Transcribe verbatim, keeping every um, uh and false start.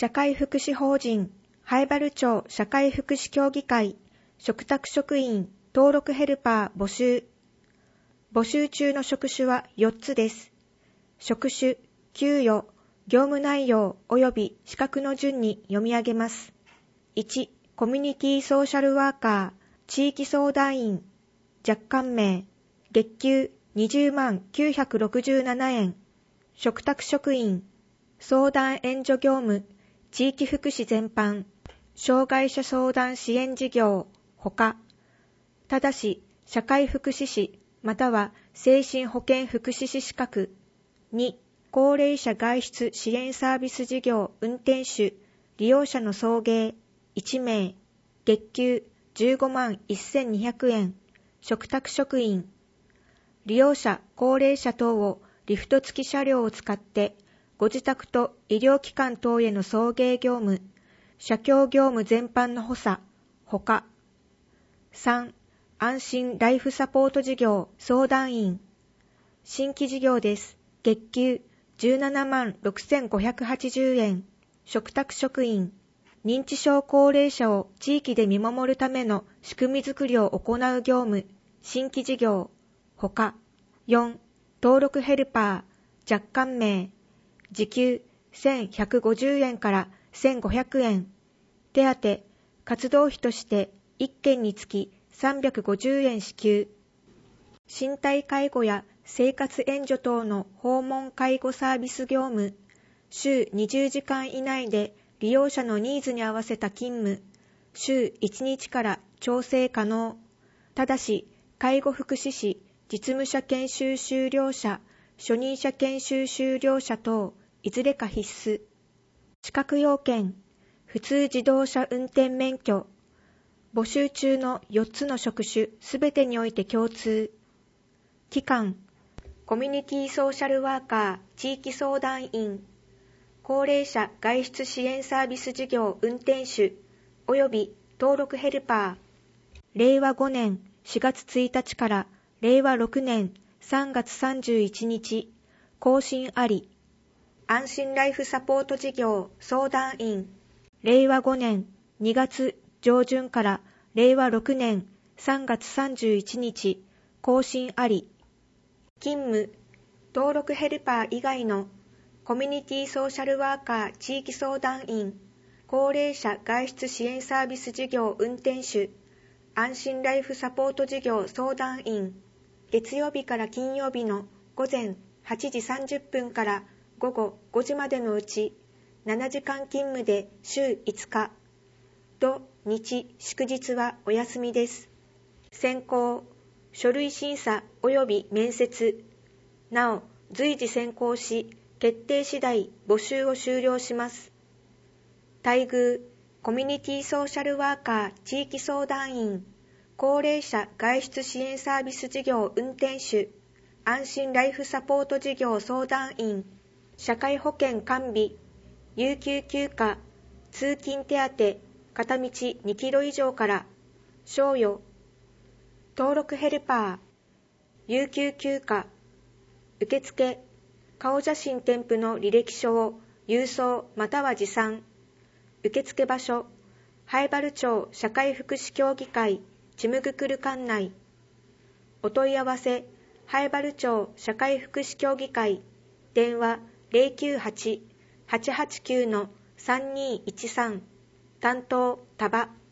社会福祉法人灰原町社会福祉協議会嘱託職員登録ヘルパー募集。募集中の職種はよっつです。職種、給与、業務内容及び資格の順に読み上げます。いち、コミュニティソーシャルワーカー、地域相談員、若干名、月給にじゅうまんきゅうひゃくろくじゅうななえん、嘱託職員、相談援助業務、地域福祉全般、障害者相談支援事業、ほか。ただし、社会福祉士または精神保健福祉士資格。に、高齢者外出支援サービス事業運転手、利用者の送迎、いちめい、月給じゅうごまんせんにひゃくえん、嘱託職員。利用者、高齢者等をリフト付き車両を使って、ご自宅と医療機関等への送迎業務、社協業務全般の補佐、ほか。さん、安心ライフサポート事業相談員。新規事業です。月給じゅうななまんろくせんごひゃくはちじゅうえん、嘱託職員。認知症高齢者を地域で見守るための仕組みづくりを行う業務、新規事業、ほか。よん、登録ヘルパー、若干名。時給せんひゃくごじゅうえんからせんごひゃくえん。手当、活動費としていっけんにつきさんびゃくごじゅうえん支給。身体介護や生活援助等の訪問介護サービス業務。週にじゅうじかん以内で利用者のニーズに合わせた勤務。週いちにちから調整可能。ただし、介護福祉士、実務者研修修了者、初任者研修修了者等、いずれか必須。資格要件、普通自動車運転免許。募集中のよっつの職種すべてにおいて共通。期間、コミュニティソーシャルワーカー地域相談員、高齢者外出支援サービス事業運転手及び登録ヘルパー。れいわごねんしがつついたちかられいわろくねんさんがつさんじゅういちにち、更新あり。安心ライフサポート事業相談員。れいわごねんにがつじょうじゅんかられいわろくねんさんがつさんじゅういちにち、更新あり。勤務、登録ヘルパー以外のコミュニティソーシャルワーカー地域相談員、高齢者外出支援サービス事業運転手、安心ライフサポート事業相談員、月曜日から金曜日の午前はちじさんじゅっぷんから午後ごじまでのうちななじかん勤務で週いつか、土日祝日はお休みです。選考、書類審査及び面接。なお、随時選考し、決定次第募集を終了します。待遇、コミュニティソーシャルワーカー地域相談員、高齢者外出支援サービス事業運転手、安心ライフサポート事業相談員、社会保険完備、有給休暇、通勤手当、片道にキロ以上から賞与。登録ヘルパー、有給休暇、受付、顔写真添付の履歴書を郵送または持参。受付場所、灰原町社会福祉協議会ちむぐくる館内。お問い合わせ、灰原町社会福祉協議会、電話 ゼロきゅうはち はちはちきゅう さんにいちさん、担当、多場。